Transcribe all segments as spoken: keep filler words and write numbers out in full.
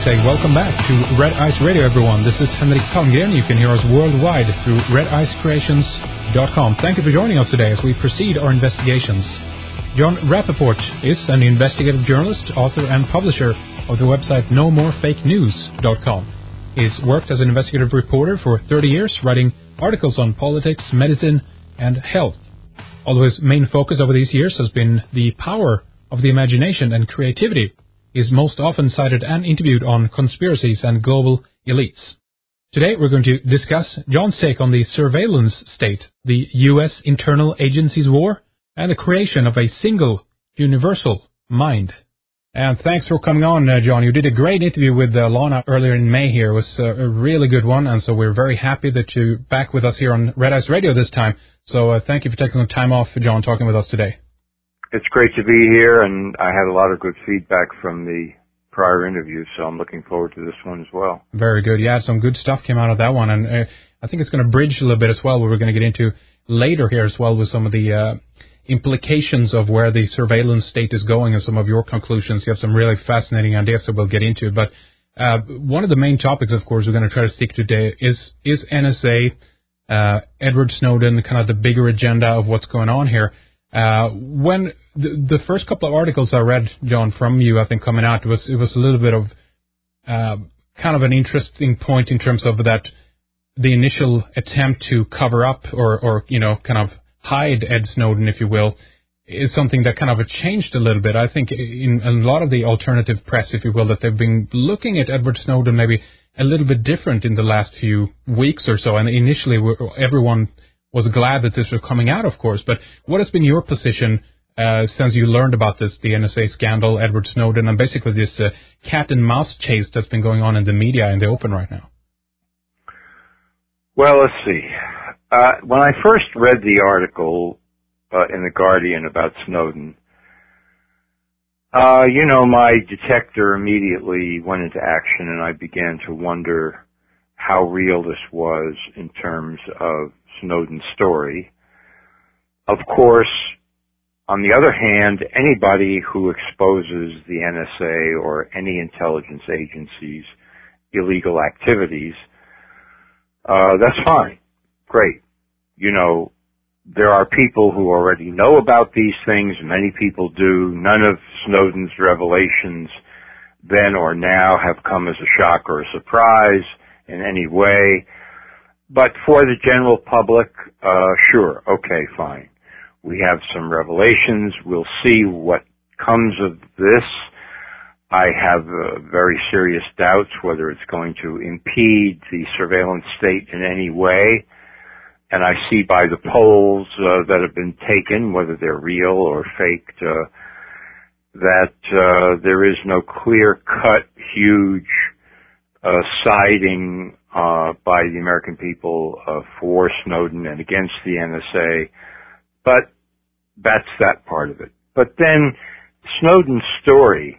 say welcome back to Red Ice Radio, everyone. This is Henrik Palmgren. You can hear us worldwide through red ice creations dot com. Thank you for joining us today as we proceed our investigations. Jon Rappoport is an investigative journalist, author, and publisher of the website no more fake news dot com. He's worked as an investigative reporter for thirty years, writing articles on politics, medicine, and health. Although his main focus over these years has been the power of the imagination and creativity, he is most often cited and interviewed on conspiracies and global elites. Today we're going to discuss Jon's take on the surveillance state, the U S internal agencies war, and the creation of a single, universal mind. And thanks for coming on, uh, Jon. You did a great interview with uh, Lana earlier in May here. It was uh, a really good one, and so we're very happy that you're back with us here on Red Ice Radio this time. So uh, thank you for taking some time off, Jon, talking with us today. It's great to be here, and I had a lot of good feedback from the prior interviews, so I'm looking forward to this one as well. Very good. Yeah, some good stuff came out of that one, and uh, I think it's going to bridge a little bit as well, what we're going to get into later here as well with some of the uh, implications of where the surveillance state is going and some of your conclusions. You have some really fascinating ideas that we'll get into. But uh, one of the main topics, of course, we're going to try to stick to today is, is N S A, uh, Edward Snowden, kind of the bigger agenda of what's going on here. Uh, when the, the first couple of articles I read, Jon, from you, I think coming out, it was, it was a little bit of uh, kind of an interesting point in terms of that the initial attempt to cover up or, or, you know, kind of hide Ed Snowden, if you will, is something that kind of changed a little bit. I think in a lot of the alternative press, if you will, that they've been looking at Edward Snowden maybe a little bit different in the last few weeks or so. And initially, everyone was glad that this was coming out, of course. But what has been your position uh, since you learned about this, the N S A scandal, Edward Snowden, and basically this uh, cat and mouse chase that's been going on in the media in the open right now? Well, let's see. Uh, when I first read the article uh, in The Guardian about Snowden, uh, you know, my detector immediately went into action, and I began to wonder how real this was in terms of Snowden's story. Of course, on the other hand, anybody who exposes the N S A or any intelligence agency's illegal activities, uh, that's fine. Great. You know, there are people who already know about these things. Many people do. None of Snowden's revelations then or now have come as a shock or a surprise in any way. But for the general public, uh, sure, okay, fine. We have some revelations. We'll see what comes of this. I have uh, very serious doubts whether it's going to impede the surveillance state in any way. And I see by the polls uh, that have been taken, whether they're real or faked, uh, that uh, there is no clear-cut, huge uh, siding uh, by the American people uh, for Snowden and against the N S A. But that's that part of it. But then Snowden's story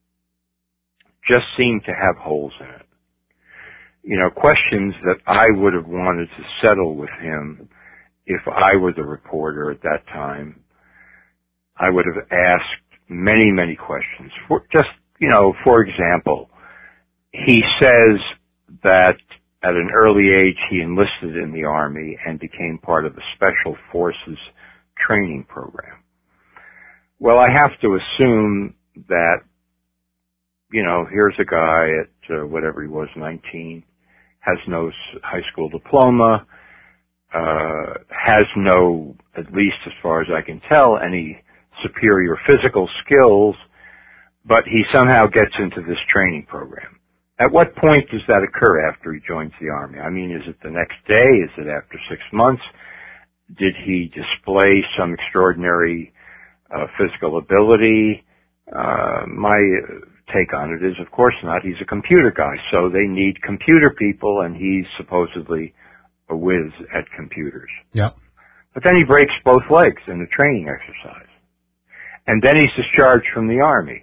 just seemed to have holes in it. You know, questions that I would have wanted to settle with him if I were the reporter at that time. I would have asked many, many questions. For just, you know, for example, he says that at an early age he enlisted in the Army and became part of the Special Forces training program. Well, I have to assume that, you know, here's a guy at uh, whatever he was, nineteen, has no high school diploma, uh, has no, at least as far as I can tell, any superior physical skills, but he somehow gets into this training program. At what point does that occur after he joins the Army? I mean, is it the next day? Is it after six months? Did he display some extraordinary uh, physical ability? Uh, my take on it is, of course not. He's a computer guy, so they need computer people, and he's supposedly a whiz at computers. Yeah. But then he breaks both legs in a training exercise. And then he's discharged from the Army.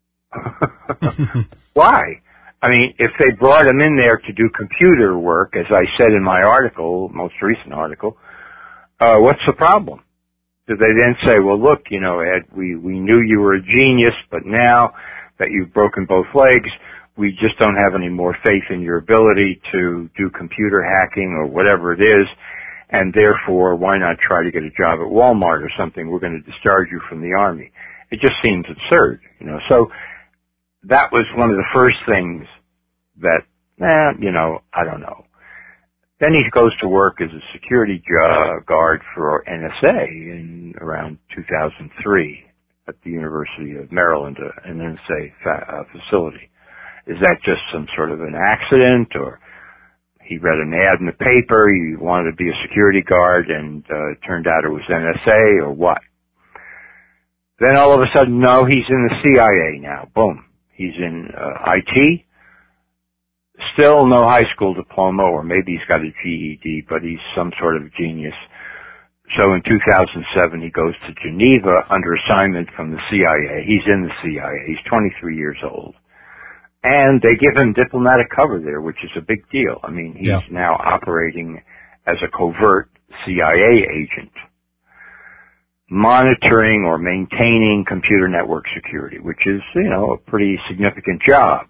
Why? I mean, if they brought him in there to do computer work, as I said in my article, most recent article, uh, what's the problem? Do they then say, well, look, you know, Ed, we, we knew you were a genius, but now that you've broken both legs, we just don't have any more faith in your ability to do computer hacking or whatever it is, and therefore why not try to get a job at Walmart or something? We're going to discharge you from the Army. It just seems absurd, you know. So that was one of the first things that, eh, you know, I don't know. Then he goes to work as a security guard for N S A in around two thousand three at the University of Maryland, an N S A fa- uh, facility. Is that just some sort of an accident, or he read an ad in the paper, he wanted to be a security guard, and uh, it turned out it was N S A, or what? Then all of a sudden, no, he's in the C I A now. Boom. He's in uh, I T. Still no high school diploma, or maybe he's got a G E D, but he's some sort of genius. So in two thousand seven, he goes to Geneva under assignment from the C I A. He's in the C I A. He's twenty-three years old. And they give him diplomatic cover there, which is a big deal. I mean, he's yeah. now operating as a covert C I A agent, monitoring or maintaining computer network security, which is, you know, a pretty significant job.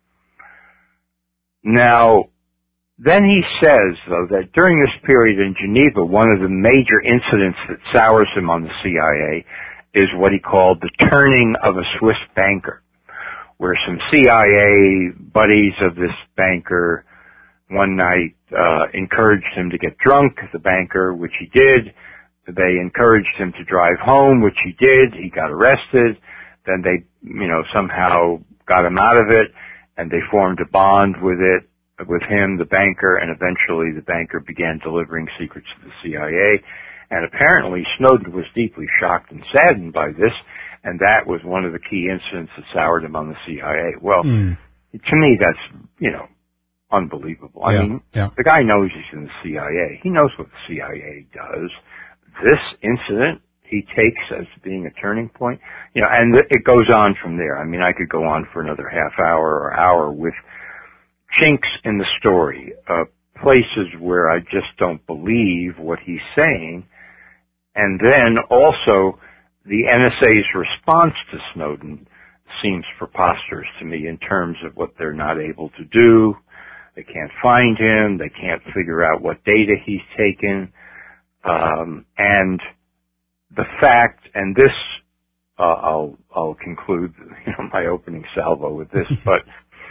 Now, then he says, though, that during this period in Geneva, one of the major incidents that sours him on the C I A is what he called the turning of a Swiss banker, where some C I A buddies of this banker one night uh, encouraged him to get drunk, the banker, which he did. They encouraged him to drive home, which he did. He got arrested. Then they, you know, somehow got him out of it, and they formed a bond with it, with him, the banker, and eventually the banker began delivering secrets to the C I A. And apparently Snowden was deeply shocked and saddened by this, and that was one of the key incidents that soured him on the C I A. Well, mm. to me, that's, you know, unbelievable. I yeah, mean, yeah. the guy knows he's in the C I A. He knows what the C I A does. This incident he takes as being a turning point, you know, and it goes on from there. I mean, I could go on for another half hour or hour with chinks in the story, uh, places where I just don't believe what he's saying, and then also the N S A's response to Snowden seems preposterous to me in terms of what they're not able to do. They can't find him. They can't figure out what data he's taken. Um, and the fact, and this, uh, I'll, I'll conclude, you know, my opening salvo with this, but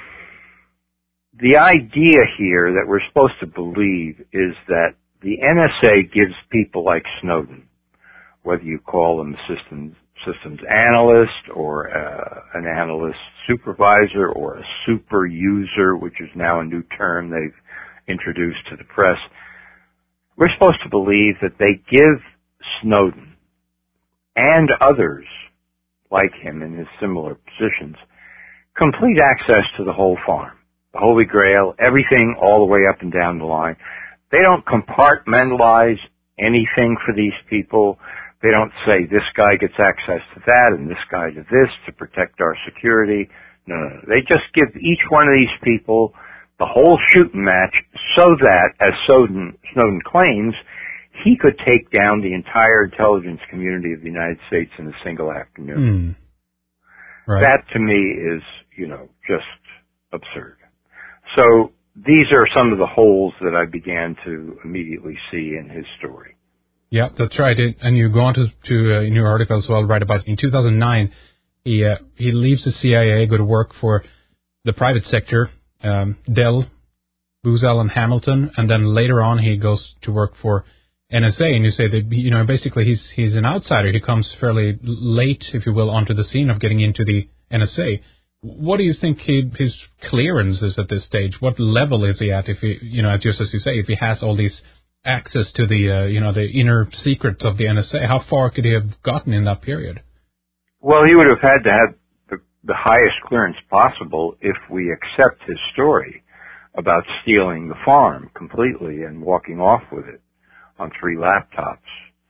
the idea here that we're supposed to believe is that the N S A gives people like Snowden, whether you call them a systems, systems analyst or uh, an analyst supervisor or a super user, which is now a new term they've introduced to the press, we're supposed to believe that they give Snowden and others like him in his similar positions complete access to the whole farm, the Holy Grail, everything all the way up and down the line. They don't compartmentalize anything for these people. They don't say this guy gets access to that and this guy to this to protect our security. No, no, no. They just give each one of these people the whole shooting match so that, as Snowden, Snowden claims, he could take down the entire intelligence community of the United States in a single afternoon. Mm. Right. That, to me, is, you know, just absurd. So these are some of the holes that I began to immediately see in his story. Yeah, that's right. And you go on to, to uh, in your article as well, write about in two thousand nine, he uh, he leaves the C I A, go to work for the private sector, um, Dell, Booz Allen Hamilton, and then later on he goes to work for N S A. And you say that, you know, basically he's he's an outsider. He comes fairly late, if you will, onto the scene of getting into the N S A. What do you think he, his clearance is at this stage? What level is he at? If he, you know, just as you say, if he has all these access to the, uh, you know, the inner secrets of the N S A, how far could he have gotten in that period? Well, he would have had to have the, the highest clearance possible if we accept his story about stealing the farm completely and walking off with it on three laptops.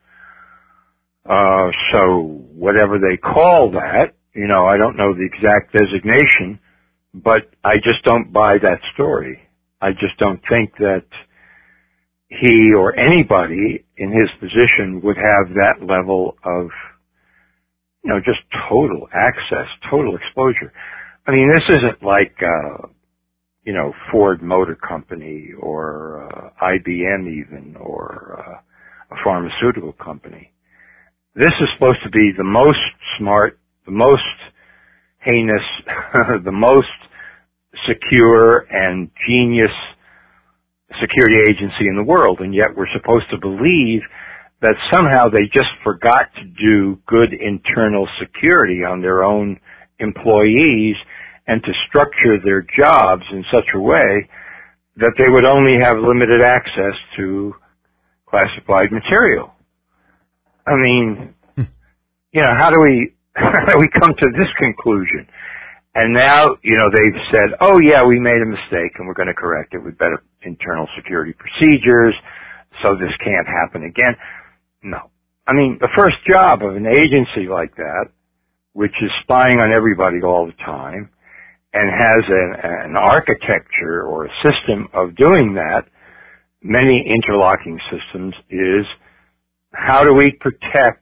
Uh, so whatever they call that, you know, I don't know the exact designation, but I just don't buy that story. I just don't think that he or anybody in his position would have that level of, you know, just total access, total exposure. I mean, this isn't like, uh, you know, Ford Motor Company or uh, I B M even, or uh, a pharmaceutical company. This is supposed to be the most smart, the most heinous, the most secure and genius security agency in the world, and yet we're supposed to believe that somehow they just forgot to do good internal security on their own employees and to structure their jobs in such a way that they would only have limited access to classified material. I mean, you know, how do we, how do we come to this conclusion? And now, you know, they've said, oh yeah, we made a mistake and we're going to correct it with better internal security procedures, so this can't happen again. No. I mean, the first job of an agency like that, which is spying on everybody all the time, and has an, an architecture or a system of doing that, many interlocking systems, is how do we protect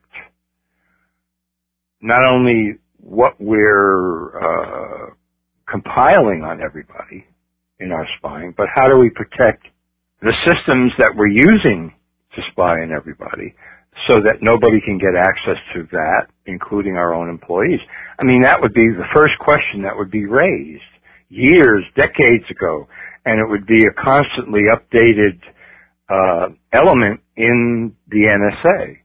not only what we're uh, compiling on everybody in our spying, but how do we protect the systems that we're using to spy on everybody so that nobody can get access to that, including our own employees? I mean, that would be the first question that would be raised years, decades ago, and it would be a constantly updated uh, element in the N S A.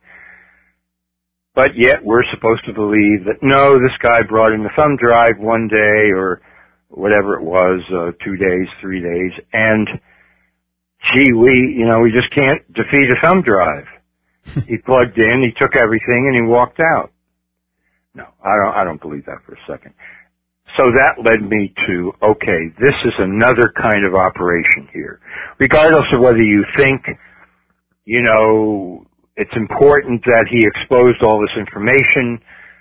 But yet we're supposed to believe that, no, this guy brought in the thumb drive one day or whatever it was, uh, two days, three days, and gee, we, you know, we just can't defeat a thumb drive. He plugged in, he took everything, and he walked out. No, I don't, I don't believe that for a second. So that led me to, okay, this is another kind of operation here. Regardless of whether you think, you know, it's important that he exposed all this information,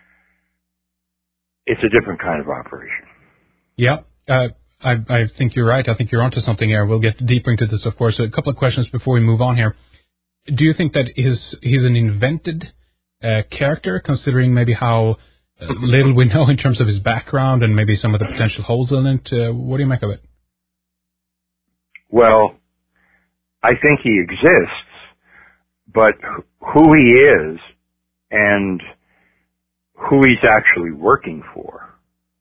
it's a different kind of operation. Yeah, uh, I, I think you're right. I think you're onto something here. We'll get deeper into this, of course. So a couple of questions before we move on here. Do you think that he's, he's an invented uh, character, considering maybe how uh, little we know in terms of his background and maybe some of the potential holes in it? Uh, what do you make of it? Well, I think he exists, but who he is and who he's actually working for,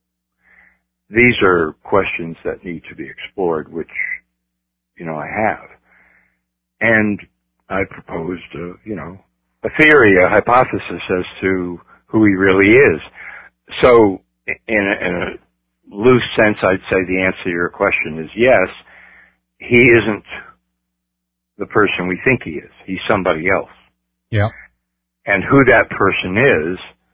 these are questions that need to be explored, which, you know, I have. And I proposed, a, you know, a theory, a hypothesis as to who he really is. So, in a, in a loose sense, I'd say the answer to your question is yes, he isn't the person we think he is. He's somebody else. Yeah. And who that person is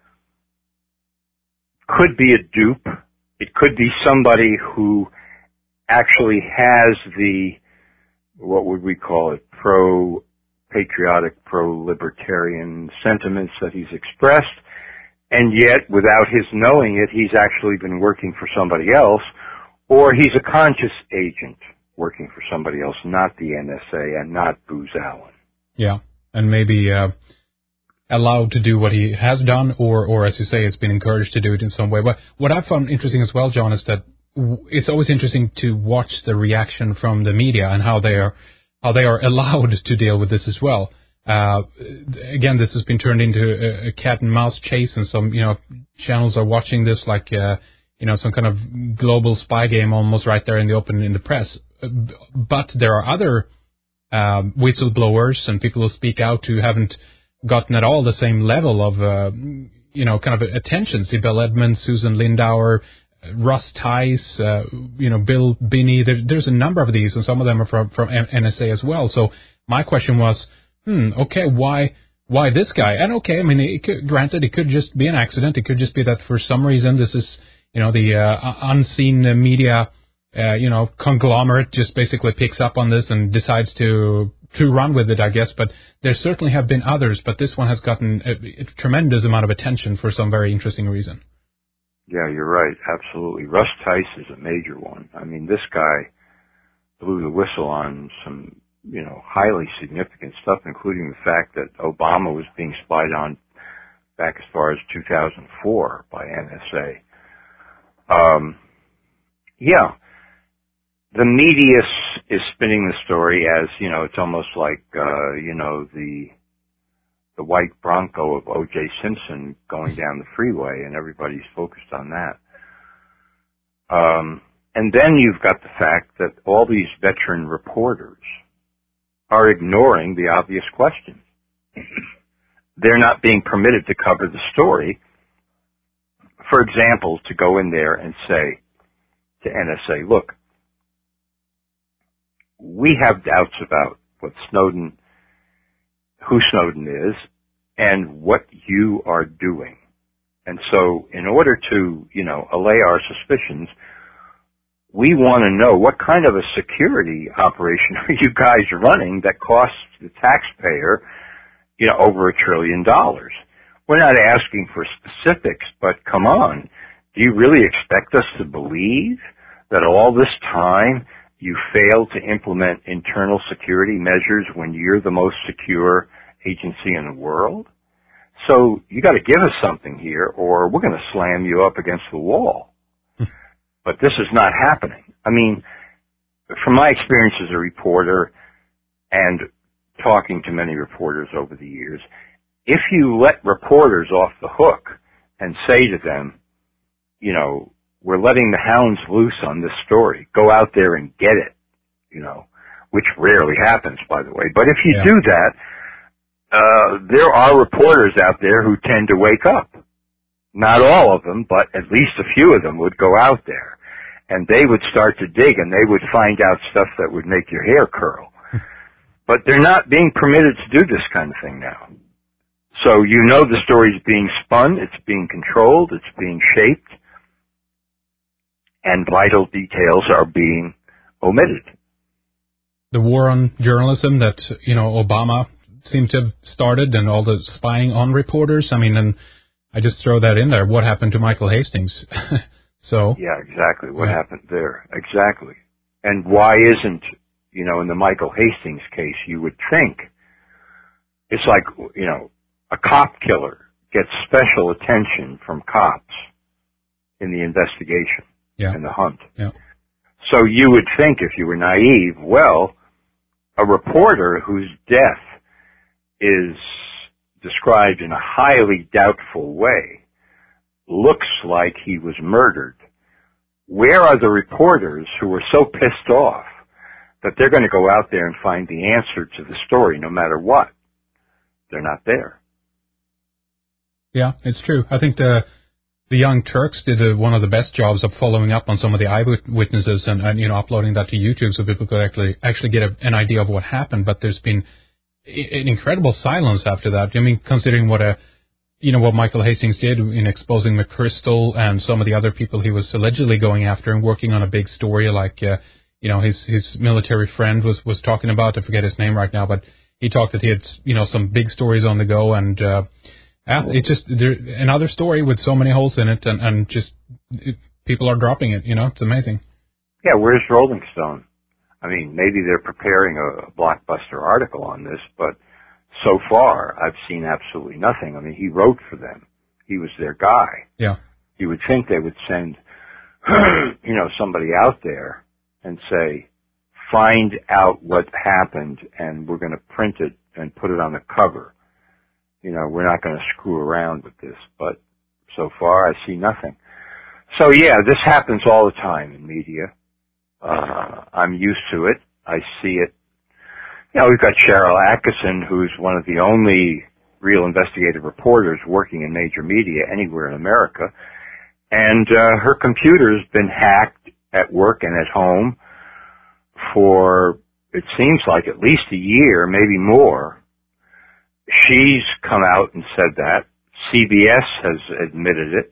could be a dupe. It could be somebody who actually has the, what would we call it, pro-patriotic, pro-libertarian sentiments that he's expressed, and yet, without his knowing it, he's actually been working for somebody else, or he's a conscious agent working for somebody else, not the N S A and not Booz Allen. Yeah, and maybe uh, allowed to do what he has done, or, or as you say, has been encouraged to do it in some way. But what I found interesting as well, John, is that it's always interesting to watch the reaction from the media and how they are how they are allowed to deal with this as well. Uh, again, this has been turned into a, a cat and mouse chase, and some you know channels are watching this like uh, you know some kind of global spy game almost right there in the open in the press. But there are other um, whistleblowers and people who speak out who haven't gotten at all the same level of, uh, you know, kind of attention. Sibel Edmonds, Susan Lindauer, Russ Tice, uh, you know, Bill Binney. There, there's a number of these, and some of them are from, from N S A as well. So my question was, hmm, okay, why why this guy? And okay, I mean, it could, granted, it could just be an accident. It could just be that for some reason this is, you know, the uh, unseen media Uh, you know, conglomerate just basically picks up on this and decides to to run with it, I guess. But there certainly have been others, but this one has gotten a, a tremendous amount of attention for some very interesting reason. Yeah, you're right. Absolutely. Russ Tice is a major one. I mean, this guy blew the whistle on some, you know, highly significant stuff, including the fact that Obama was being spied on back as far as two thousand four by N S A. Um, Yeah. The media is spinning the story as, you know, it's almost like, uh, you know, the the white Bronco of O J Simpson going down the freeway, and everybody's focused on that. Um, and then you've got the fact that all these veteran reporters are ignoring the obvious question. They're not being permitted to cover the story. For example, to go in there and say to N S A, look, we have doubts about what Snowden, who Snowden is, and what you are doing. And so in order to, you know, allay our suspicions, we want to know what kind of a security operation are you guys running that costs the taxpayer, you know, over a trillion dollars. We're not asking for specifics, but come on, do you really expect us to believe that all this time you failed to implement internal security measures when you're the most secure agency in the world? So you got to give us something here, or we're going to slam you up against the wall. But this is not happening. I mean, from my experience as a reporter and talking to many reporters over the years, if you let reporters off the hook and say to them, you know, we're letting the hounds loose on this story, go out there and get it, you know, which rarely happens, by the way. But if you yeah. do that, uh, there are reporters out there who tend to wake up. Not all of them, but at least a few of them would go out there, and they would start to dig, and they would find out stuff that would make your hair curl. But they're not being permitted to do this kind of thing now. So you know the story's being spun, it's being controlled, it's being shaped, and vital details are being omitted. The war on journalism that, you know, Obama seemed to have started, and all the spying on reporters, I mean, and I just throw that in there. What happened to Michael Hastings? so Yeah, exactly. What yeah. happened there? Exactly. And why isn't, you know, in the Michael Hastings case, you would think it's like, you know, a cop killer gets special attention from cops in the investigation, yeah. in the hunt. Yeah. So you would think, if you were naive, well, a reporter whose death is described in a highly doubtful way, looks like he was murdered. Where are the reporters who are so pissed off that they're going to go out there and find the answer to the story no matter what? They're not there. Yeah, it's true. I think the the Young Turks did a, one of the best jobs of following up on some of the eyewitnesses and, and you know, uploading that to YouTube so people could actually actually get a, an idea of what happened. But there's been an incredible silence after that. I mean, considering what a you know what Michael Hastings did in exposing McChrystal and some of the other people he was allegedly going after and working on a big story, like uh, you know his his military friend was was talking about. I forget his name right now, but he talked that he had you know some big stories on the go, and uh, it's just there, another story with so many holes in it, and and just it, people are dropping it. You know, it's amazing. Yeah, where's Rolling Stone? I mean, maybe they're preparing a blockbuster article on this, but so far I've seen absolutely nothing. I mean, he wrote for them. He was their guy. Yeah. You would think they would send, you know, somebody out there and say, find out what happened and we're going to print it and put it on the cover. You know, we're not going to screw around with this, but so far I see nothing. So yeah, this happens all the time in media. Uh, I'm used to it. I see it. You know, we've got Sharyl Attkisson, who's one of the only real investigative reporters working in major media anywhere in America. And uh, her computer's been hacked at work and at home for, it seems like, at least a year, maybe more. She's come out and said that. C B S has admitted it.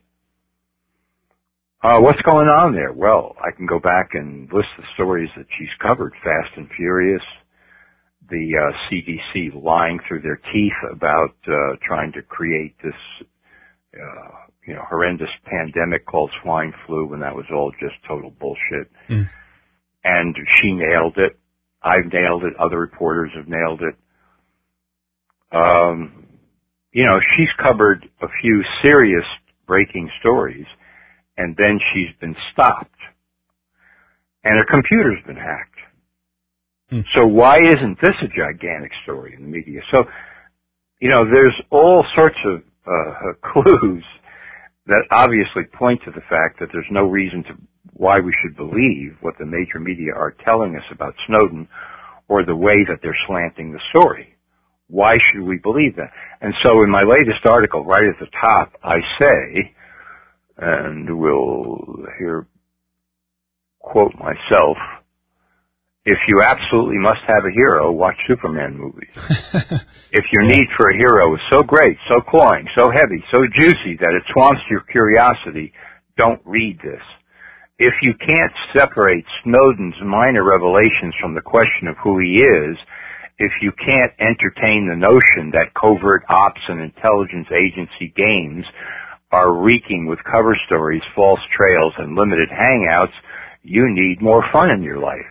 Uh, what's going on there? Well, I can go back and list the stories that she's covered. Fast and Furious, the uh, C D C lying through their teeth about uh, trying to create this, uh, you know, horrendous pandemic called swine flu, when that was all just total bullshit. Mm. And she nailed it. I've nailed it. Other reporters have nailed it. Um, you know, she's covered a few serious breaking stories, and then she's been stopped. and her computer's been hacked. Hmm. So why isn't this a gigantic story in the media? So, you know, there's all sorts of uh, clues that obviously point to the fact that there's no reason to why we should believe what the major media are telling us about Snowden or the way that they're slanting the story. Why should we believe that? And so in my latest article, right at the top, I say, and we'll here quote myself, if you absolutely must have a hero, watch Superman movies. If your need for a hero is so great, so cloying, so heavy, so juicy that it swamps your curiosity, don't read this. If you can't separate Snowden's minor revelations from the question of who he is, if you can't entertain the notion that covert ops and intelligence agency games are reeking with cover stories, false trails, and limited hangouts, you need more fun in your life.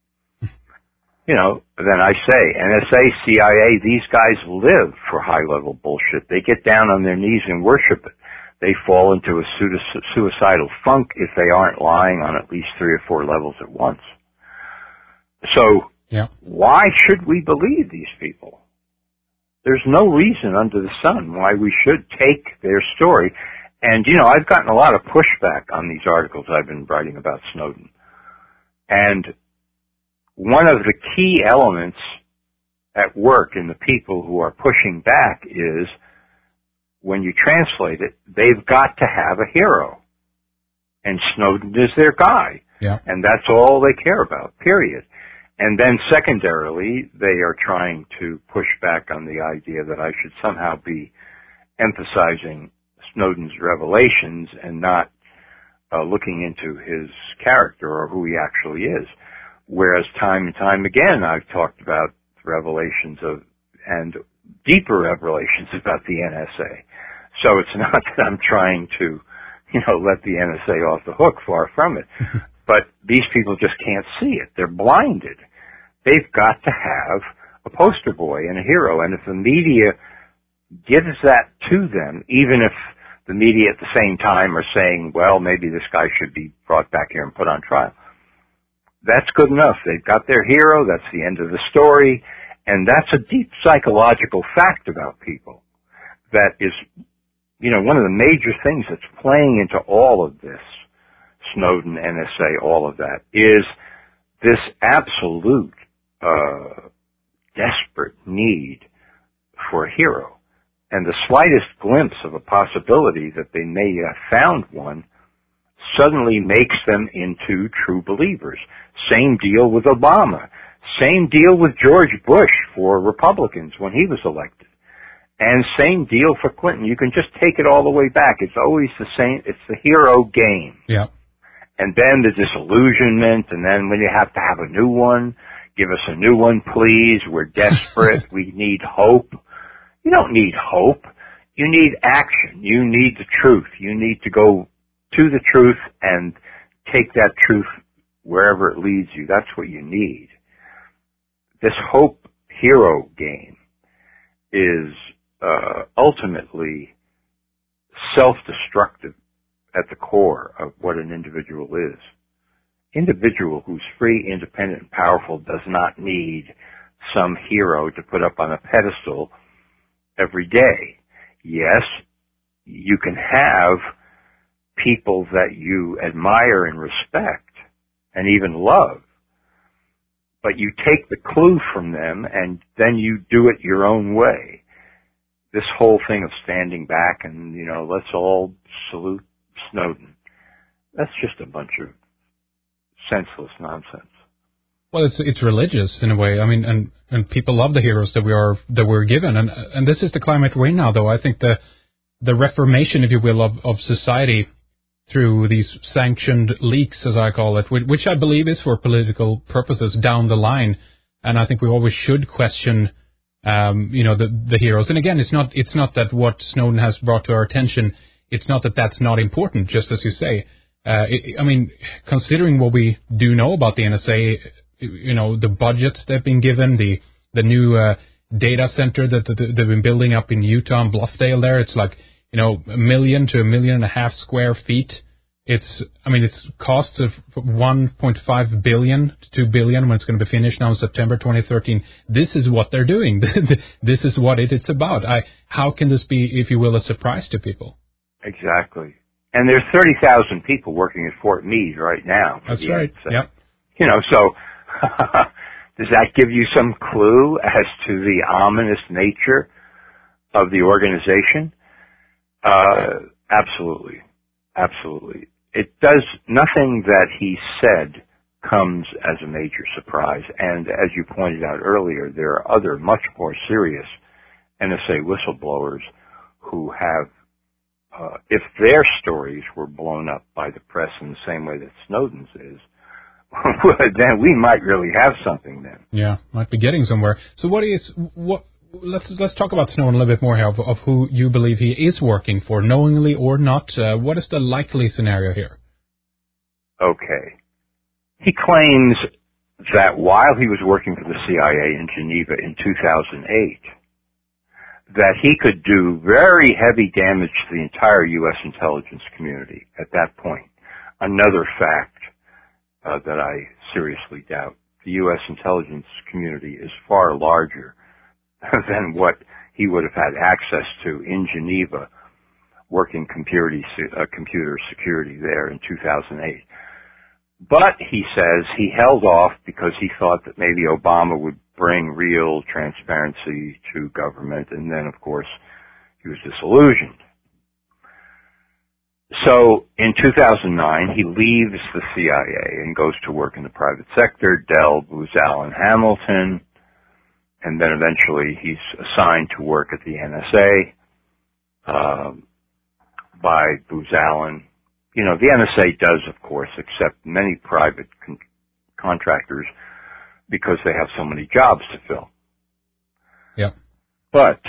You know, then I say, N S A, C I A, these guys live for high-level bullshit. They get down on their knees and worship it. They fall into a suicidal funk if they aren't lying on at least three or four levels at once. So, yeah. Why should we believe these people? There's no reason under the sun why we should take their story. And, you know, I've gotten a lot of pushback on these articles I've been writing about Snowden. And one of the key elements at work in the people who are pushing back is, when you translate it, they've got to have a hero. And Snowden is their guy. Yeah. And that's all they care about, period. And then secondarily, they are trying to push back on the idea that I should somehow be emphasizing Snowden's revelations and not uh, looking into his character or who he actually is. Whereas time and time again, I've talked about revelations of, and deeper revelations about the N S A. So it's not that I'm trying to, you know, let the N S A off the hook, far from it. But these people just can't see it. They're blinded. They've got to have a poster boy and a hero. And if the media gives that to them, even if the media at the same time are saying, well, maybe this guy should be brought back here and put on trial, that's good enough. They've got their hero. That's the end of the story. And that's a deep psychological fact about people that is, you know, one of the major things that's playing into all of this, Snowden, N S A, all of that, is this absolute uh desperate need for a hero. And the slightest glimpse of a possibility that they may have found one suddenly makes them into true believers. Same deal with Obama. Same deal with George Bush for Republicans when he was elected. And same deal for Clinton. You can just take it all the way back. It's always the same. It's the hero game. Yeah. And then the disillusionment, and then when you have to have a new one, give us a new one, please. We're desperate. We need hope. You don't need hope. You need action. You need the truth. You need to go to the truth and take that truth wherever it leads you. That's what you need. This hope hero game is uh, ultimately self-destructive at the core of what an individual is. Individual who's free, independent, and powerful does not need some hero to put up on a pedestal every day. Yes, you can have people that you admire and respect and even love, but you take the clue from them and then you do it your own way. This whole thing of standing back and, you know, let's all salute Snowden, that's just a bunch of senseless nonsense. Well, it's it's religious in a way. I mean, and, and people love the heroes that we are that we're given, and and this is the climate we're in now. Though I think the the reformation, if you will, of of society through these sanctioned leaks, as I call it, which I believe is for political purposes down the line, and I think we always should question, um, you know, the the heroes. And again, it's not it's not that what Snowden has brought to our attention. It's not that that's not important, just as you say. Uh, it, I mean, considering what we do know about the N S A, you know, the budgets they've been given, the the new uh, data center that, that they've been building up in Utah and Bluffdale there, it's like, you know, a million to a million and a half square feet. It's, I mean, it's costs of one point five billion to two billion when it's going to be finished now in September twenty thirteen. This is what they're doing. This is what it, it's about. I, how can this be, if you will, a surprise to people? Exactly. And there's thirty thousand people working at Fort Meade right now. That's right. Yep. You know, so does that give you some clue as to the ominous nature of the organization? Uh, absolutely. Absolutely. It does, nothing that he said comes as a major surprise. And as you pointed out earlier, there are other much more serious N S A whistleblowers who have, uh, if their stories were blown up by the press in the same way that Snowden's is, then we might really have something then. Yeah, might be getting somewhere. So what is, what, Let's let's talk about Snowden a little bit more here, of, of who you believe he is working for, knowingly or not. Uh, what is the likely scenario here? Okay. He claims that while he was working for the C I A in Geneva in two thousand eight, that he could do very heavy damage to the entire U S intelligence community at that point. Another fact uh, that I seriously doubt. The U S intelligence community is far larger than what he would have had access to in Geneva, working computer, uh, computer security there in two thousand eight. But he says he held off because he thought that maybe Obama would bring real transparency to government, and then, of course, he was disillusioned. So in two thousand nine, he leaves the C I A and goes to work in the private sector, Dell, Booz Allen Hamilton, and then eventually he's assigned to work at the N S A um, by Booz Allen. You know, the N S A does, of course, accept many private con- contractors because they have so many jobs to fill. Yeah. But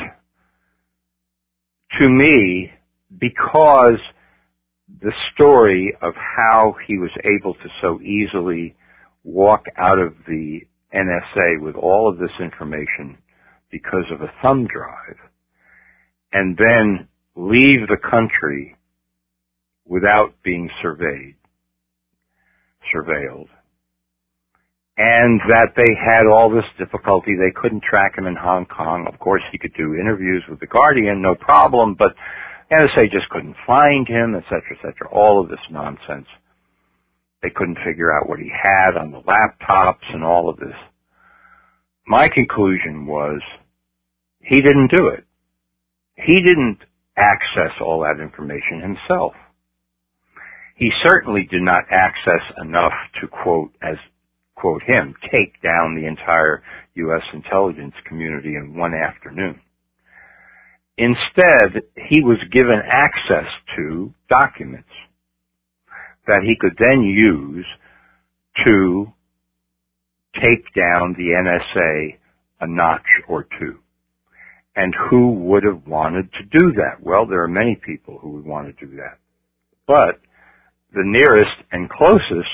to me, because the story of how he was able to so easily walk out of the N S A with all of this information because of a thumb drive and then leave the country without being surveyed, surveilled, and that they had all this difficulty. They couldn't track him in Hong Kong. Of course, he could do interviews with The Guardian, no problem, but the N S A just couldn't find him, et cetera, et cetera. All of this nonsense. They couldn't figure out what he had on the laptops and all of this. My conclusion was he didn't do it. He didn't access all that information himself. He certainly did not access enough to, quote, as quote him, take down the entire U S intelligence community in one afternoon. Instead, he was given access to documents that he could then use to take down the N S A a notch or two. And who would have wanted to do that? Well, there are many people who would want to do that. But the nearest and closest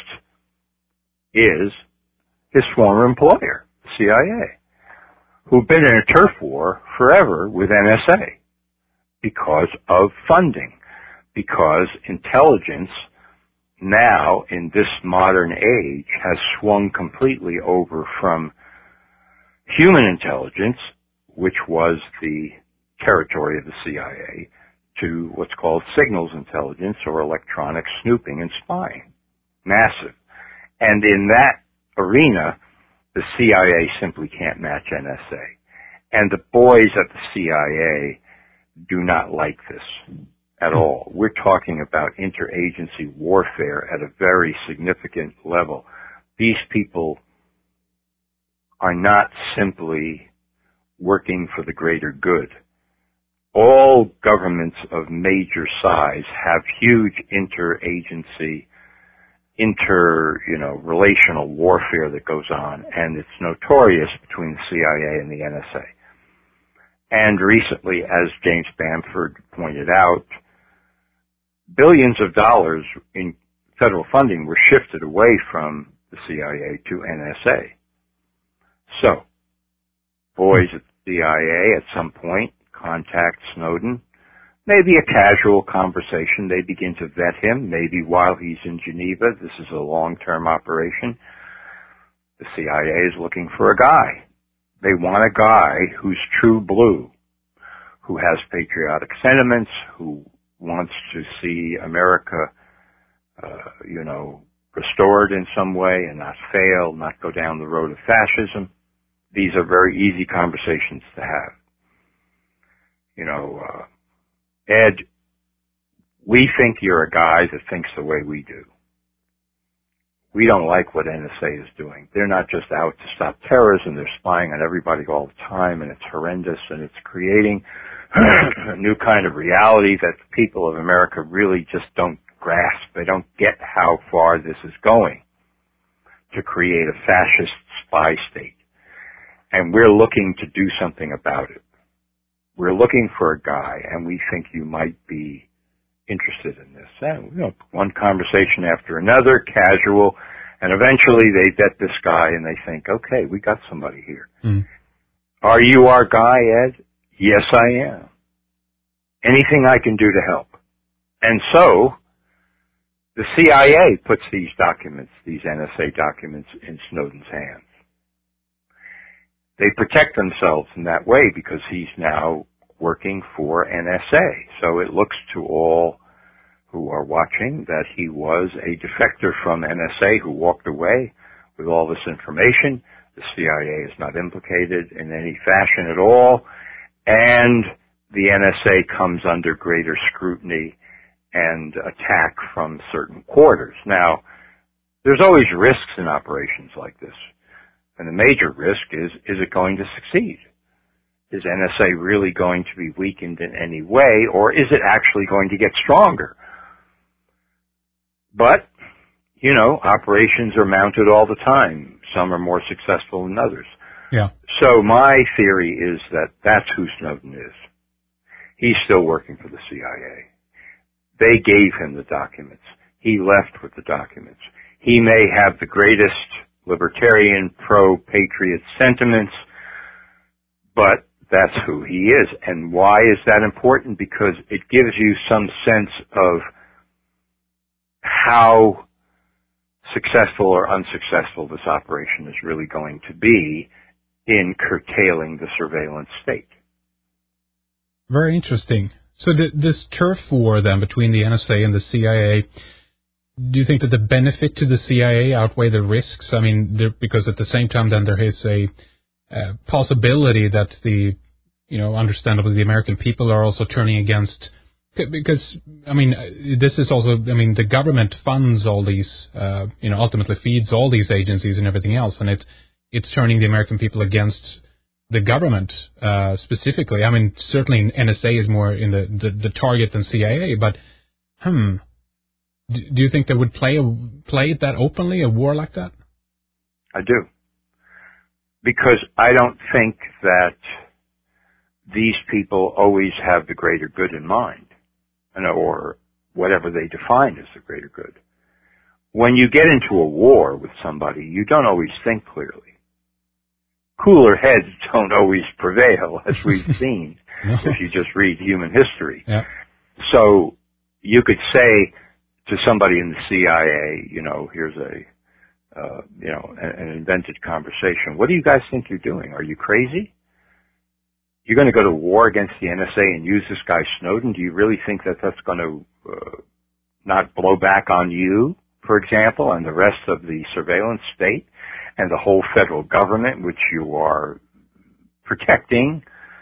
is his former employer, the C I A, who've been in a turf war forever with N S A because of funding, because intelligence now in this modern age has swung completely over from human intelligence, which was the territory of the C I A, to what's called signals intelligence or electronic snooping and spying. Massive. And in that arena, the C I A simply can't match N S A. And the boys at the C I A do not like this at all. We're talking about interagency warfare at a very significant level. These people are not simply working for the greater good. All governments of major size have huge interagency, inter, you know, relational warfare that goes on, and it's notorious between the C I A and the N S A. And recently, as James Bamford pointed out, billions of dollars in federal funding were shifted away from the C I A to N S A. So, boys at the C I A at some point contact Snowden. maybe a casual conversation. They begin to vet him, maybe while he's in Geneva. This is a long-term operation. The C I A is looking for a guy. They want a guy who's true blue, who has patriotic sentiments, who wants to see America, uh, you know, restored in some way and not fail, not go down the road of fascism. These are very easy conversations to have. You know, uh, Ed, we think you're a guy that thinks the way we do. We don't like what N S A is doing. They're not just out to stop terrorism. They're spying on everybody all the time, and it's horrendous, and it's creating a new kind of reality that the people of America really just don't grasp. They don't get how far this is going to create a fascist spy state. And we're looking to do something about it. We're looking for a guy, and we think you might be interested in this. And, you know, one conversation after another, casual, and eventually they vet this guy and they think, okay, we got somebody here. Mm. Are you our guy, Ed? Yes, I am. Anything I can do to help. And so, the C I A puts these documents, these N S A documents, in Snowden's hands. They protect themselves in that way because he's now working for N S A. So it looks to all who are watching that he was a defector from N S A who walked away with all this information. The C I A is not implicated in any fashion at all. And the N S A comes under greater scrutiny and attack from certain quarters. Now, there's always risks in operations like this. And the major risk is, is it going to succeed? Is N S A really going to be weakened in any way, or is it actually going to get stronger? But, you know, operations are mounted all the time. Some are more successful than others. Yeah. So my theory is that that's who Snowden is. He's still working for the C I A. They gave him the documents. He left with the documents. He may have the greatest libertarian, pro-patriot sentiments, but that's who he is. And why is that important? Because it gives you some sense of how successful or unsuccessful this operation is really going to be in curtailing the surveillance state. Very interesting. So th- this turf war then between the N S A and the C I A, do you think that the benefit to the C I A outweigh the risks? I mean, there, because at the same time then there is a uh, possibility that the, you know, understandably the American people are also turning against, because, I mean, this is also, I mean, the government funds all these, uh, you know, ultimately feeds all these agencies and everything else, and it's, it's turning the American people against the government, uh, specifically. I mean, certainly N S A is more in the, the, the target than C I A, but, hmm, do, do you think they would play a, play it that openly, a war like that? I do. Because I don't think that these people always have the greater good in mind, or whatever they define as the greater good. When you get into a war with somebody, you don't always think clearly. Cooler heads don't always prevail, as we've seen, no. if you just read human history. Yeah. So you could say to somebody in the C I A, you know, here's a, uh, you know, an, an invented conversation. What do you guys think you're doing? Are you crazy? You're going to go to war against the N S A and use this guy Snowden? Do you really think that that's going to uh, not blow back on you, for example, and the rest of the surveillance state and the whole federal government, which you are protecting,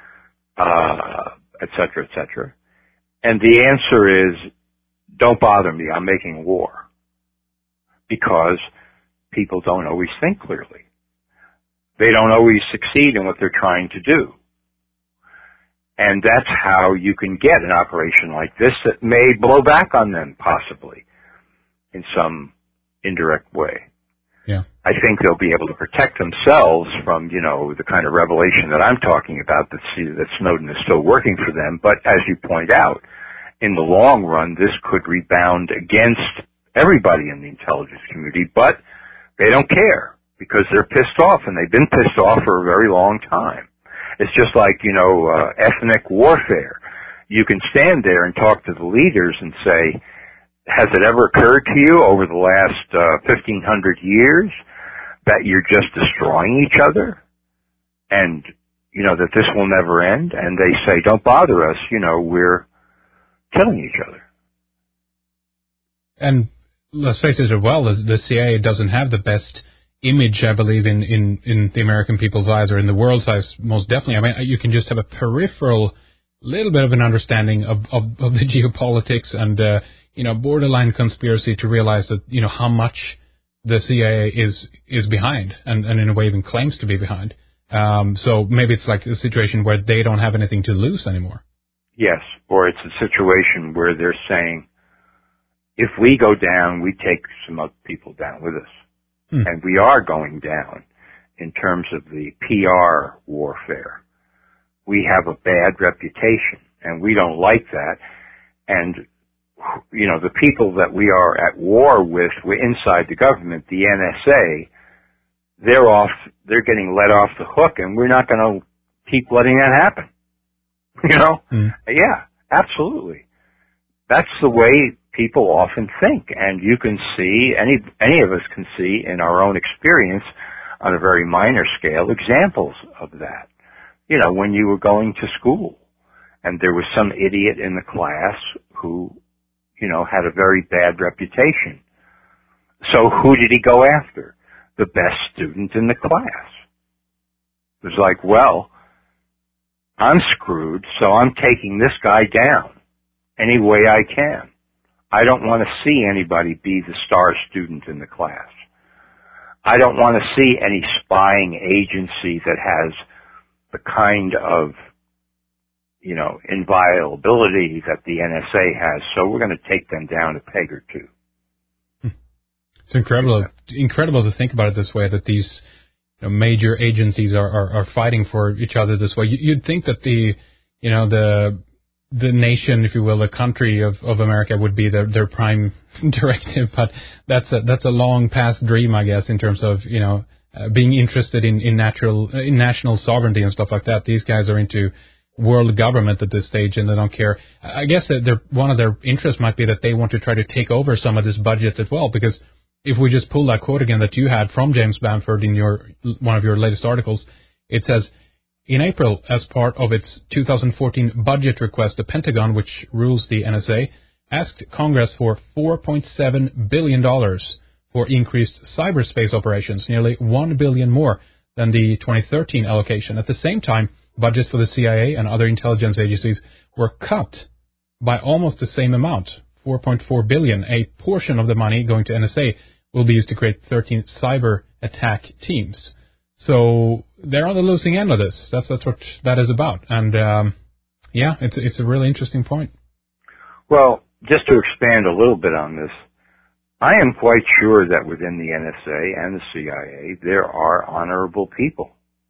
uh, et cetera, et cetera? And the answer is, don't bother me, I'm making war. Because people don't always think clearly. They don't always succeed in what they're trying to do. And that's how you can get an operation like this that may blow back on them, possibly, in some indirect way. Yeah. I think they'll be able to protect themselves from, you know, the kind of revelation that I'm talking about, that, see, that Snowden is still working for them. But as you point out, in the long run, this could rebound against everybody in the intelligence community, but they don't care because they're pissed off, and they've been pissed off for a very long time. It's just like, you know, uh, ethnic warfare. You can stand there and talk to the leaders and say, has it ever occurred to you over the last uh, fifteen hundred years that you're just destroying each other? And, you know, that this will never end? And they say, don't bother us, you know, we're killing each other. And let's face it as well, the C I A doesn't have the best image, I believe, in, in, in the American people's eyes or in the world's eyes, most definitely. I mean, you can just have a peripheral, little bit of an understanding of, of, of the geopolitics and, uh, you know, borderline conspiracy to realize that, you know, how much the C I A is, is behind and, and in a way even claims to be behind. Um, so maybe it's like a situation where they don't have anything to lose anymore. Yes, or it's a situation where they're saying, if we go down, we take some other people down with us. Hmm. And we are going down in terms of the P R warfare. We have a bad reputation, and we don't like that. And, you know, the people that we are at war with, we're inside the government, the N S A, they're off, they're getting let off the hook, and we're not going to keep letting that happen. You know? Hmm. Yeah, absolutely. That's the way people often think, and you can see, any any of us can see in our own experience on a very minor scale examples of that. You know, when you were going to school and there was some idiot in the class who, you know, had a very bad reputation. So who did he go after? The best student in the class. It was like, well, I'm screwed, so I'm taking this guy down any way I can. I don't want to see anybody be the star student in the class. I don't want to see any spying agency that has the kind of, you know, inviolability that the N S A has, so we're going to take them down a peg or two. It's incredible, incredible to think about it this way, that these, you know, major agencies are, are, are fighting for each other this way. You'd think that the, you know, the the nation, if you will, the country of, of America would be their, their prime directive, but that's a, that's a long past dream, I guess, in terms of, you know, uh, being interested in, in natural, in national sovereignty and stuff like that. These guys are into world government at this stage, and they don't care. I guess that they're, one of their interests might be that they want to try to take over some of this budget as well, because if we just pull that quote again that you had from James Bamford in your, one of your latest articles, it says, in April, as part of its two thousand fourteen budget request, the Pentagon, which rules the N S A, asked Congress for four point seven billion dollars for increased cyberspace operations, nearly one billion dollars more than the twenty thirteen allocation. At the same time, budgets for the C I A and other intelligence agencies were cut by almost the same amount, four point four billion dollars. A portion of the money going to N S A will be used to create thirteen cyber attack teams. So they're on the losing end of this. That's that's what that is about. And um, yeah, it's it's a really interesting point. Well, just to expand a little bit on this, I am quite sure that within the N S A and the C I A there are honorable people,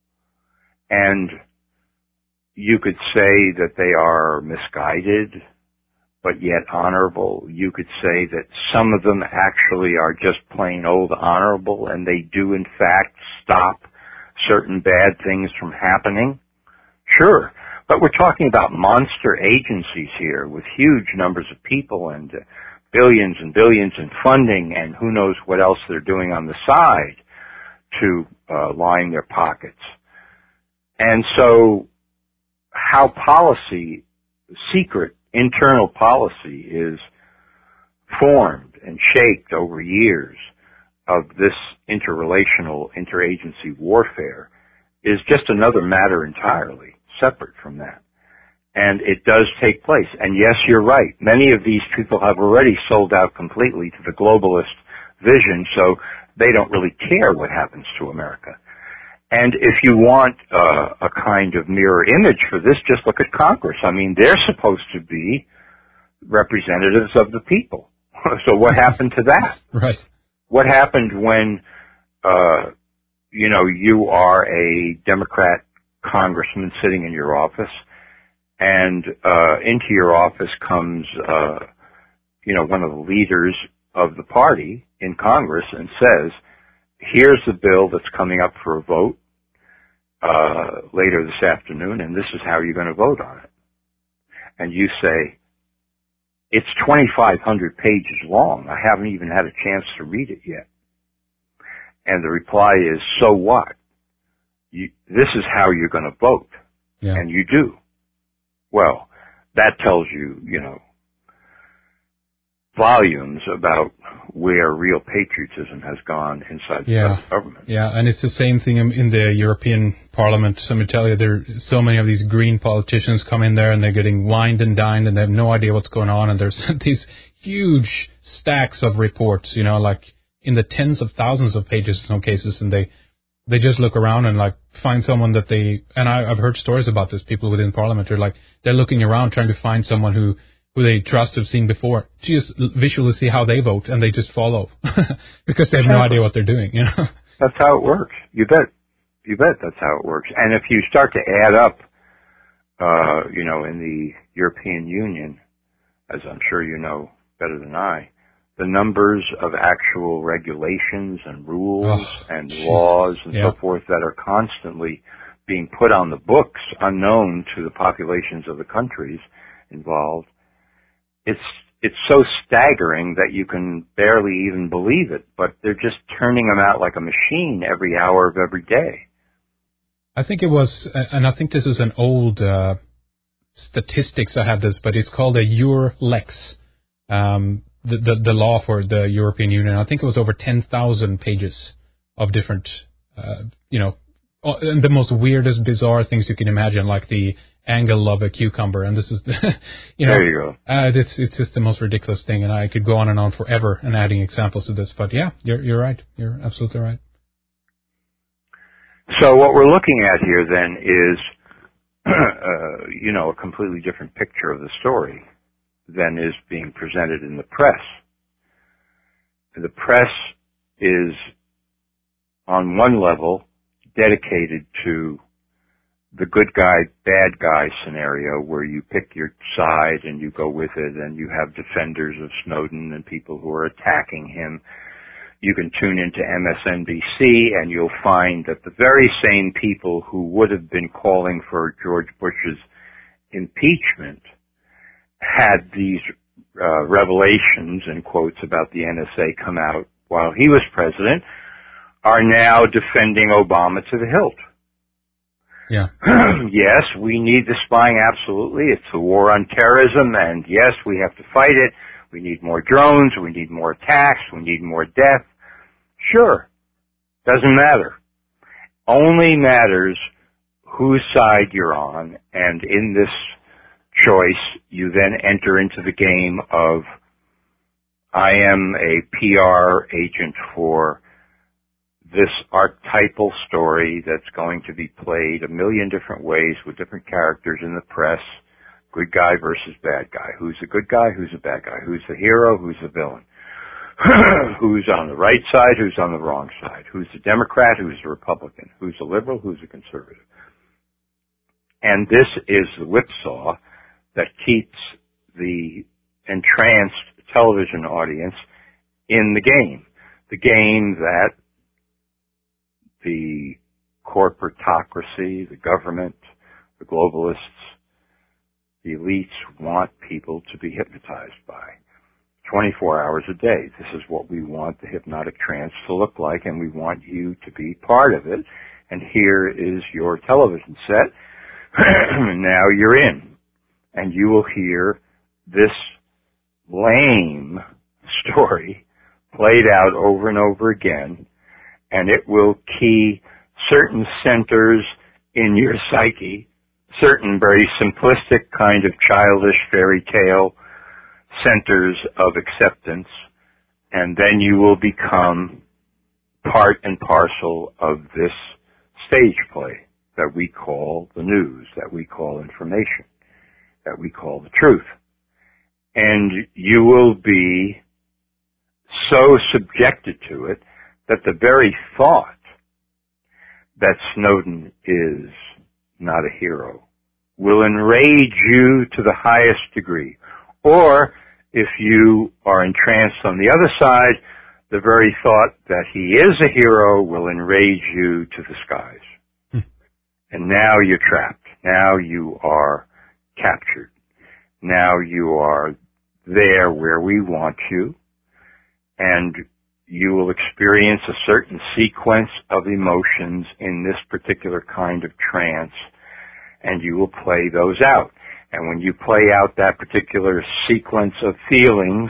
and you could say that they are misguided, but yet honorable. You could say that some of them actually are just plain old honorable, and they do in fact stop certain bad things from happening. Sure, but we're talking about monster agencies here with huge numbers of people and uh, billions and billions in funding, and who knows what else they're doing on the side to uh, line their pockets. And so how policy, secret internal policy, is formed and shaped over years of this interrelational, interagency warfare is just another matter entirely separate from that. And it does take place. And yes, you're right. Many of these people have already sold out completely to the globalist vision, so they don't really care what happens to America. And if you want uh, a kind of mirror image for this, just look at Congress. I mean, they're supposed to be representatives of the people. So what happened to that? Right. What happened when, uh, you know, you are a Democrat congressman sitting in your office, and uh, into your office comes, uh, you know, one of the leaders of the party in Congress and says, here's the bill that's coming up for a vote uh, later this afternoon, and this is how you're going to vote on it. and you say, it's twenty-five hundred pages long. I haven't even had a chance to read it yet. And the reply is, so what? You, this is how you're going to vote. Yeah. And you do. Well, that tells you, you know, volumes about where real patriotism has gone inside the yeah. federal government. Yeah, and it's the same thing in the European Parliament. Let me tell you, there are so many of these green politicians come in there and they're getting wined and dined and they have no idea what's going on. And there's these huge stacks of reports, you know, like in the tens of thousands of pages in some cases, and they they just look around and like find someone that they, and I, I've heard stories about this, people within Parliament are like, they're looking around trying to find someone who who they trust, have seen before, to just visually see how they vote, and they just follow because they have no idea what they're doing. You know, that's how it works. You bet, you bet. That's how it works. And if you start to add up, uh, you know, in the European Union, as I'm sure you know better than I, the numbers of actual regulations and rules oh, and laws and yeah. so forth that are constantly being put on the books, unknown to the populations of the countries involved. It's it's so staggering that you can barely even believe it, but they're just turning them out like a machine every hour of every day. I think it was, and I think this is an old uh, statistics. I have this, but it's called a Eurlex, um, the, the the law for the European Union. I think it was over ten thousand pages of different, uh, you know, and the most weirdest, bizarre things you can imagine, like the angle of a cucumber, and this is, the, you know, there you go. Uh, it's it's just the most ridiculous thing, and I could go on and on forever and adding examples to this. But yeah, you're you're right. You're absolutely right. So what we're looking at here then is, uh, you know, a completely different picture of the story than is being presented in the press. The press is, on one level, dedicated to the good guy, bad guy scenario where you pick your side and you go with it, and you have defenders of Snowden and people who are attacking him. You can tune into M S N B C and you'll find that the very same people who would have been calling for George Bush's impeachment had these uh, revelations, in quotes, about the N S A come out while he was president, are now defending Obama to the hilt. Yeah. Yes, we need the spying, absolutely. It's a war on terrorism, and yes, we have to fight it. We need more drones, we need more attacks, we need more death. Sure. Doesn't matter. Only matters whose side you're on, and in this choice, you then enter into the game of, I am a P R agent for this archetypal story that's going to be played a million different ways with different characters in the press. Good guy versus bad guy. Who's a good guy? Who's a bad guy? Who's the hero? Who's the villain? Who's on the right side? Who's on the wrong side? Who's a Democrat? Who's a Republican? Who's a liberal? Who's a conservative? And this is the whipsaw that keeps the entranced television audience in the game. The game that the corporatocracy, the government, the globalists, the elites want people to be hypnotized by. twenty-four hours a day. This is what we want the hypnotic trance to look like, and we want you to be part of it. And here is your television set. Now you're in. And you will hear this lame story played out over and over again, and it will key certain centers in your psyche, certain very simplistic kind of childish fairy tale centers of acceptance, and then you will become part and parcel of this stage play that we call the news, that we call information, that we call the truth. And you will be so subjected to it that the very thought that Snowden is not a hero will enrage you to the highest degree. Or, if you are entranced on the other side, the very thought that he is a hero will enrage you to the skies. Hmm. And now you're trapped. Now you are captured. Now you are there where we want you, and you will experience a certain sequence of emotions in this particular kind of trance, and you will play those out. And when you play out that particular sequence of feelings,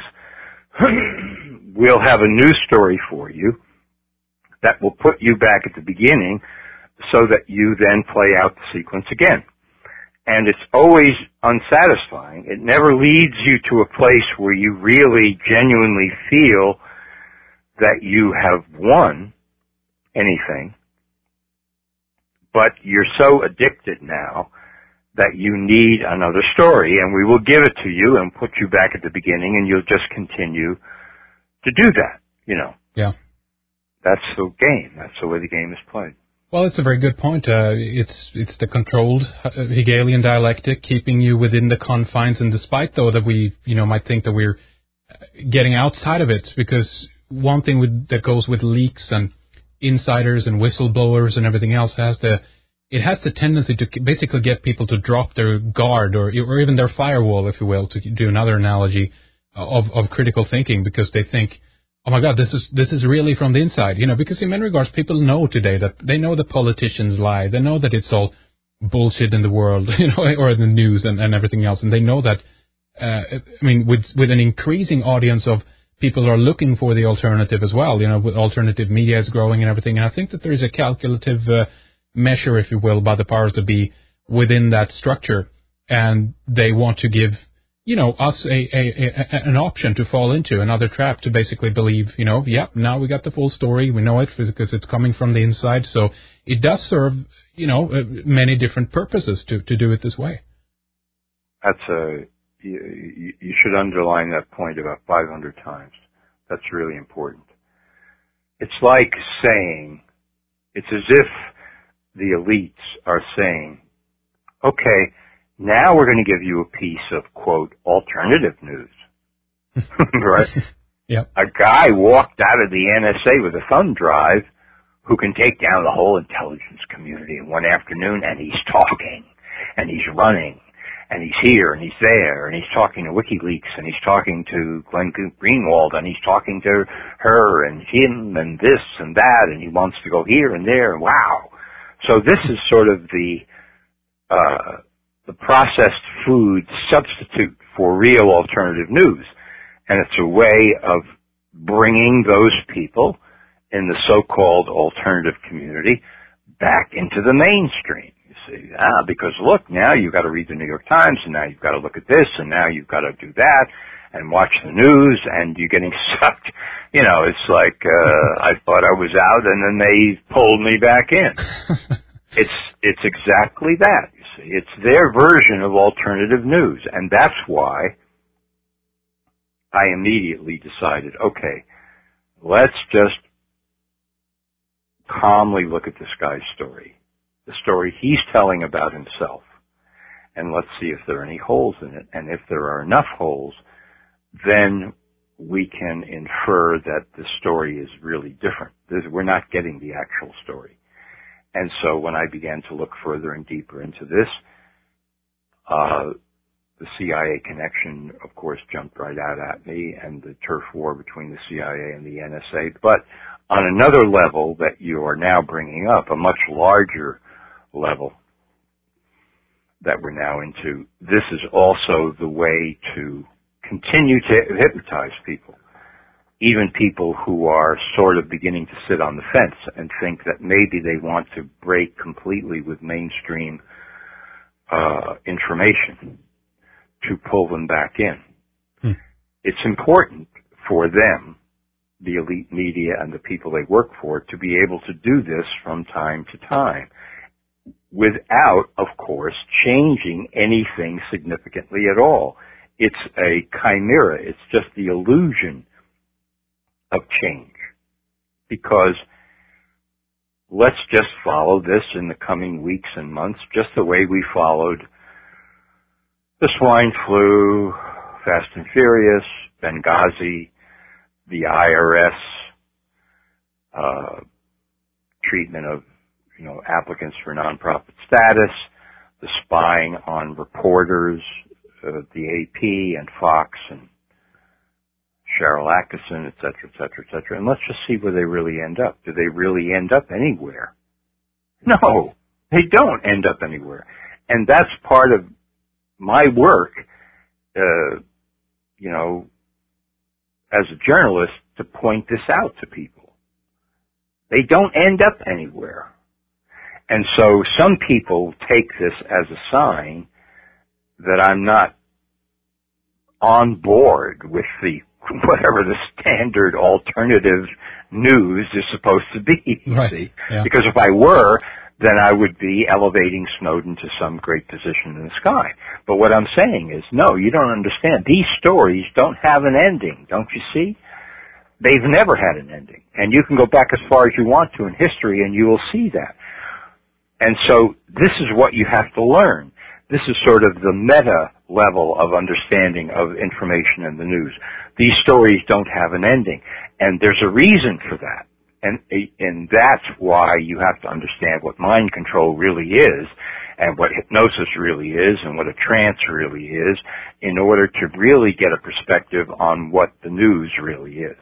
we'll have a new story for you that will put you back at the beginning so that you then play out the sequence again. And it's always unsatisfying. It never leads you to a place where you really genuinely feel that you have won anything, but you're so addicted now that you need another story, and we will give it to you and put you back at the beginning, and you'll just continue to do that, you know. Yeah. That's the game. That's the way the game is played. Well, it's a very good point. Uh, it's it's the controlled Hegelian dialectic, keeping you within the confines, and despite, though, that we, you know, might think that we're getting outside of it, because one thing with, that goes with leaks and insiders and whistleblowers and everything else has the it has the tendency to basically get people to drop their guard or or even their firewall, if you will, to do another analogy of of critical thinking, because they think, oh my God, this is this is really from the inside, you know, because in many regards people know today that they know the politicians lie, they know that it's all bullshit in the world, you know, or in the news and, and everything else, and they know that. Uh, I mean, with with an increasing audience of people who are looking for the alternative as well, you know, with alternative media is growing and everything, and I think that there is a calculative uh, measure, if you will, by the powers that be within that structure, and they want to give, you know, us a, a, a an option to fall into, another trap to basically believe, you know, yeah, now we got the full story, we know it because it's coming from the inside, so it does serve, you know, uh, many different purposes to, to do it this way. That's a, you, you should underline that point about five hundred times. That's really important. It's like saying, it's as if the elites are saying, okay, now we're going to give you a piece of, quote, alternative news. Right? Yep. A guy walked out of the N S A with a thumb drive who can take down the whole intelligence community in one afternoon, and he's talking, and he's running, and he's here, and he's there, and he's talking to WikiLeaks, and he's talking to Glenn Greenwald, and he's talking to her, and him, and this, and that, and he wants to go here and there, and wow. So this is sort of the, uh, the processed food substitute for real alternative news. And it's a way of bringing those people in the so-called alternative community back into the mainstream. You see, ah, because look, now you've got to read the New York Times, and now you've got to look at this, and now you've got to do that, and watch the news, and you're getting sucked. You know, it's like, uh, I thought I was out, and then they pulled me back in. It's, it's exactly that, you see. It's their version of alternative news, and that's why I immediately decided, okay, let's just calmly look at this guy's story, the story he's telling about himself, and let's see if there are any holes in it. And if there are enough holes, then we can infer that the story is really different. We're not getting the actual story. And so when I began to look further and deeper into this, uh, the C I A connection, of course, jumped right out at me, and the turf war between the C I A and the N S A. But on another level that you are now bringing up, a much larger level that we're now into, this is also the way to continue to hypnotize people, even people who are sort of beginning to sit on the fence and think that maybe they want to break completely with mainstream uh, information, to pull them back in. Hmm. It's important for them, the elite media and the people they work for, to be able to do this from time to time without, of course, changing anything significantly at all. It's a chimera. It's just the illusion of change. Because let's just follow this in the coming weeks and months just the way we followed the swine flu, Fast and Furious, Benghazi, the I R S uh, treatment of, you know, applicants for nonprofit status, the spying on reporters uh, the A P and Fox and Sharyl Attkisson, et cetera, et cetera, et cetera, and let's just see where they really end up. Do they really end up anywhere? No, they don't end up anywhere. And that's part of my work, uh, you know, as a journalist, to point this out to people. They don't end up anywhere. And so some people take this as a sign that I'm not on board with the whatever the standard alternative news is supposed to be. Right. See? Yeah. Because if I were, then I would be elevating Snowden to some great position in the sky. But what I'm saying is, no, you don't understand. These stories don't have an ending, don't you see? They've never had an ending. And you can go back as far as you want to in history and you will see that. And so this is what you have to learn. This is sort of the meta level of understanding of information in the news. These stories don't have an ending. And there's a reason for that. And, and that's why you have to understand what mind control really is and what hypnosis really is and what a trance really is in order to really get a perspective on what the news really is.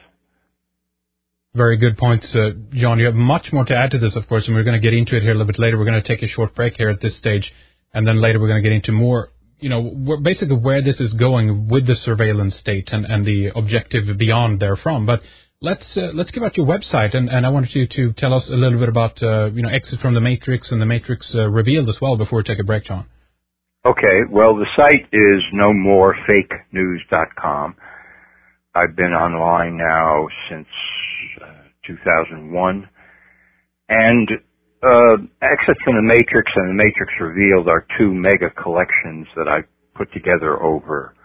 Very good points, uh, John. You have much more to add to this, of course, and we're going to get into it here a little bit later. We're going to take a short break here at this stage, and then later we're going to get into more, you know, basically where this is going with the surveillance state and, and the objective beyond therefrom. But let's uh, let's give out your website, and, and I wanted you to tell us a little bit about, uh, you know, Exit from the Matrix and the Matrix uh, Revealed as well before we take a break, John. Okay. Well, the site is no more fake news dot com. I've been online now since uh, two thousand one, and uh, Exit from the Matrix and the Matrix Revealed are two mega collections that I put together over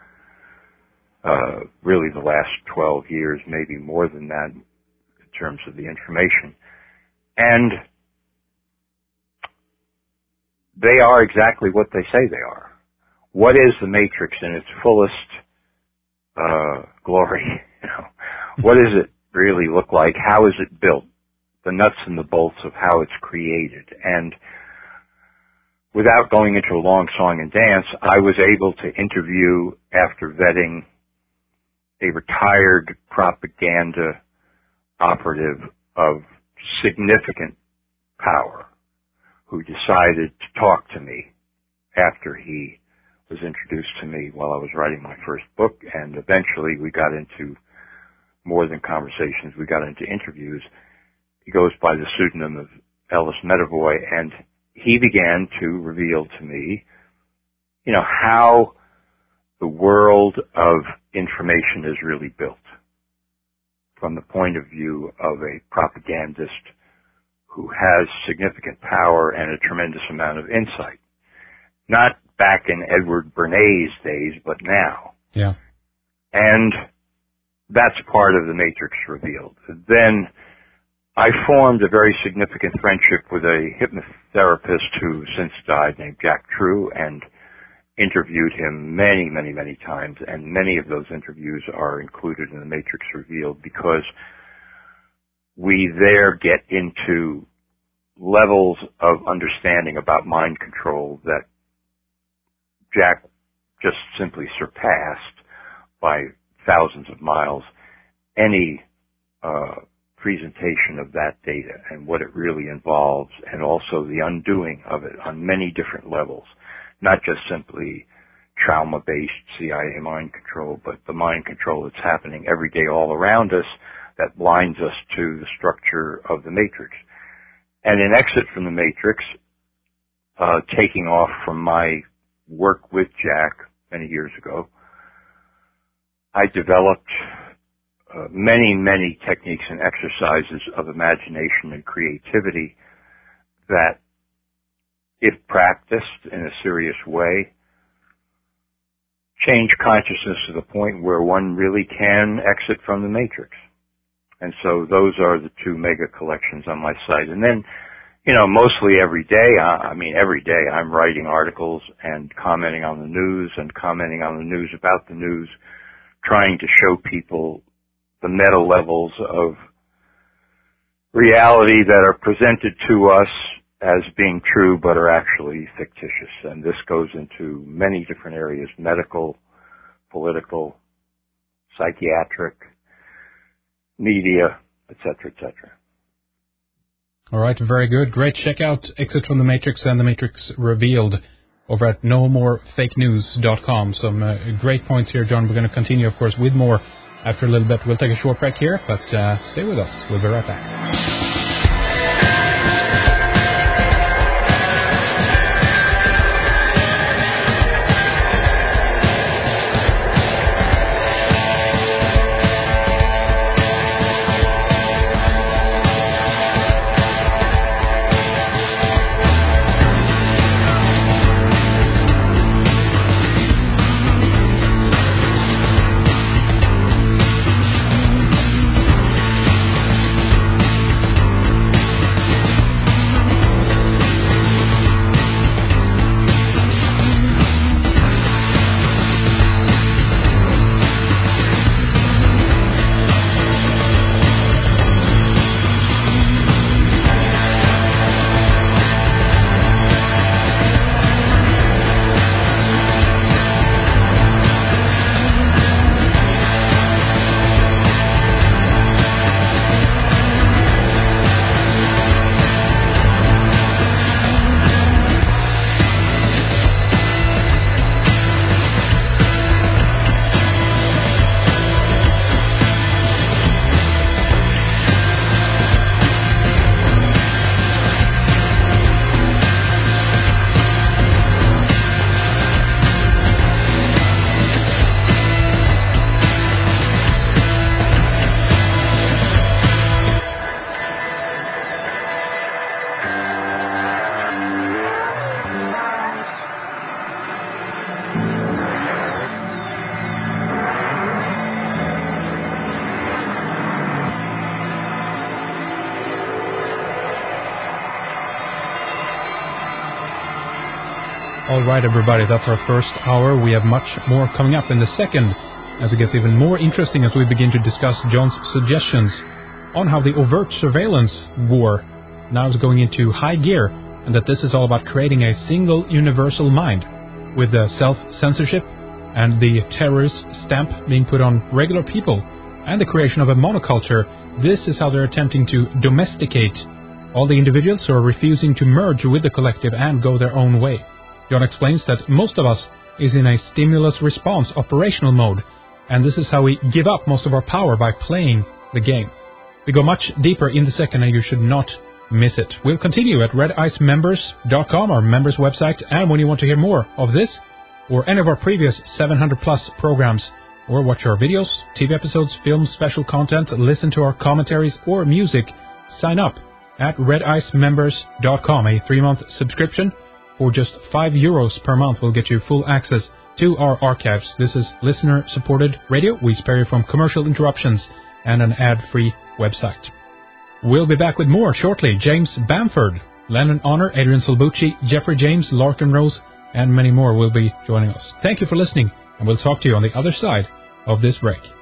uh, really the last twelve years, maybe more than that in terms of the information. And they are exactly what they say they are. What is the Matrix in its fullest uh, glory? You know, what does it really look like? How is it built? The nuts and the bolts of how it's created. And without going into a long song and dance, I was able to interview, after vetting, a retired propaganda operative of significant power who decided to talk to me after he was introduced to me while I was writing my first book, and eventually we got into more than conversations, we got into interviews. He goes by the pseudonym of Ellis Medavoy, and he began to reveal to me, you know, how the world of information is really built from the point of view of a propagandist who has significant power and a tremendous amount of insight. Not back in Edward Bernays' days, but now. Yeah. And that's part of the Matrix Revealed. Then I formed a very significant friendship with a hypnotherapist who since died named Jack True, and interviewed him many, many, many times, and many of those interviews are included in the Matrix Revealed because we there get into levels of understanding about mind control that Jack just simply surpassed by thousands of miles any uh, presentation of that data and what it really involves, and also the undoing of it on many different levels, not just simply trauma-based C I A mind control, but the mind control that's happening every day all around us that blinds us to the structure of the Matrix. And in Exit from the Matrix, uh, taking off from my work with Jack many years ago, I developed uh, many, many techniques and exercises of imagination and creativity that, if practiced in a serious way, change consciousness to the point where one really can exit from the Matrix. And so those are the two mega collections on my site. And then, you know, mostly every day, I mean every day, I'm writing articles and commenting on the news and commenting on the news about the news, trying to show people the meta levels of reality that are presented to us as being true but are actually fictitious. And this goes into many different areas: medical, political, psychiatric, media, et cetera, et cetera. All right, very good. Great. Check out Exit from the Matrix and The Matrix Revealed over at no more fake news dot com. Some uh, great points here, John. We're going to continue, of course, with more after a little bit. We'll take a short break here, but uh, stay with us. We'll be right back. All right, everybody, that's our first hour. We have much more coming up in the second, as it gets even more interesting as we begin to discuss John's suggestions on how the overt surveillance war now is going into high gear, and that this is all about creating a single universal mind with the self-censorship and the terrorist stamp being put on regular people and the creation of a monoculture. This is how they're attempting to domesticate all the individuals who are refusing to merge with the collective and go their own way. John explains that most of us is in a stimulus response operational mode, and this is how we give up most of our power, by playing the game. We go much deeper in the second, and you should not miss it. We'll continue at red ice members dot com, our members website, and when you want to hear more of this or any of our previous seven hundred plus programs, or watch our videos, T V episodes, films, special content, listen to our commentaries or music, sign up at red ice members dot com. A three-month subscription for just five euros per month will get you full access to our archives. This is listener-supported radio. We spare you from commercial interruptions and an ad-free website. We'll be back with more shortly. James Bamford, Lennon Honor, Adrian Salbucci, Jeffrey James, Larkin Rose, and many more will be joining us. Thank you for listening, and we'll talk to you on the other side of this break.